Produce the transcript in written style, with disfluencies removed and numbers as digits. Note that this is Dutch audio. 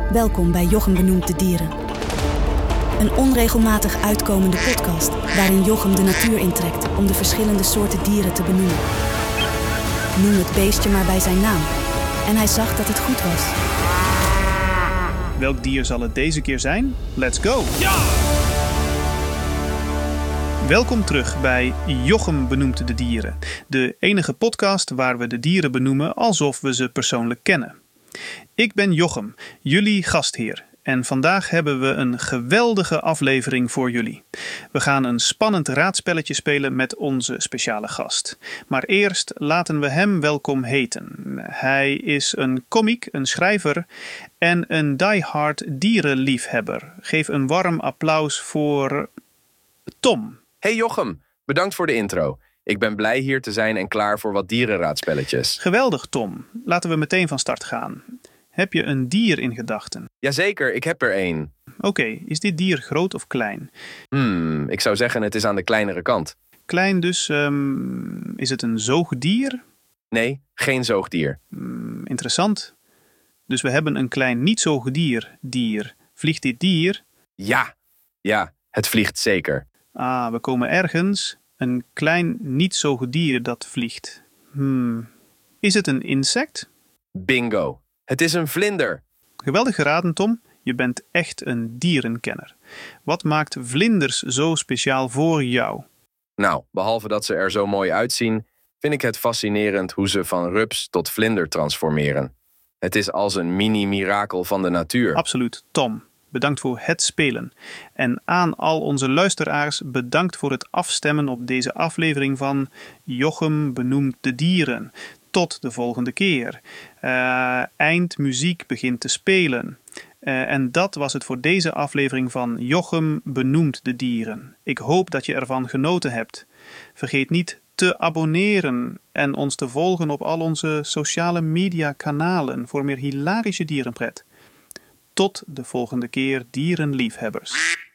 Welkom bij Jochem benoemt de dieren. Een onregelmatig uitkomende podcast waarin Jochem de natuur intrekt om de verschillende soorten dieren te benoemen. Noem het beestje maar bij zijn naam. En hij zag dat het goed was. Welk dier zal het deze keer zijn? Let's go! Ja! Welkom terug bij Jochem benoemt de dieren. De enige podcast waar we de dieren benoemen alsof we ze persoonlijk kennen. Ik ben Jochem, jullie gastheer. En vandaag hebben we een geweldige aflevering voor jullie. We gaan een spannend raadspelletje spelen met onze speciale gast. Maar eerst laten we hem welkom heten. Hij is een komiek, een schrijver en een diehard dierenliefhebber. Geef een warm applaus voor Tom. Hey Jochem, bedankt voor de intro. Ik ben blij hier te zijn en klaar voor wat dierenraadspelletjes. Geweldig Tom, laten we meteen van start gaan. Heb je een dier in gedachten? Jazeker, ik heb er één. Oké, is dit dier groot of klein? Ik zou zeggen het is aan de kleinere kant. Klein dus, is het een zoogdier? Nee, geen zoogdier. Interessant. Dus we hebben een klein niet-zoogdier. Vliegt dit dier? Ja, het vliegt zeker. We komen ergens. Een klein niet-zoogdier dat vliegt. Is het een insect? Bingo. Het is een vlinder. Geweldig geraden, Tom. Je bent echt een dierenkenner. Wat maakt vlinders zo speciaal voor jou? Nou, behalve dat ze er zo mooi uitzien, vind ik het fascinerend hoe ze van rups tot vlinder transformeren. Het is als een mini-mirakel van de natuur. Absoluut, Tom. Bedankt voor het spelen. En aan al onze luisteraars bedankt voor het afstemmen op deze aflevering van Jochem benoemt de dieren. Tot de volgende keer. Eindmuziek begint te spelen. En dat was het voor deze aflevering van Jochem benoemt de dieren. Ik hoop dat je ervan genoten hebt. Vergeet niet te abonneren en ons te volgen op al onze sociale media kanalen voor meer hilarische dierenpret. Tot de volgende keer, dierenliefhebbers.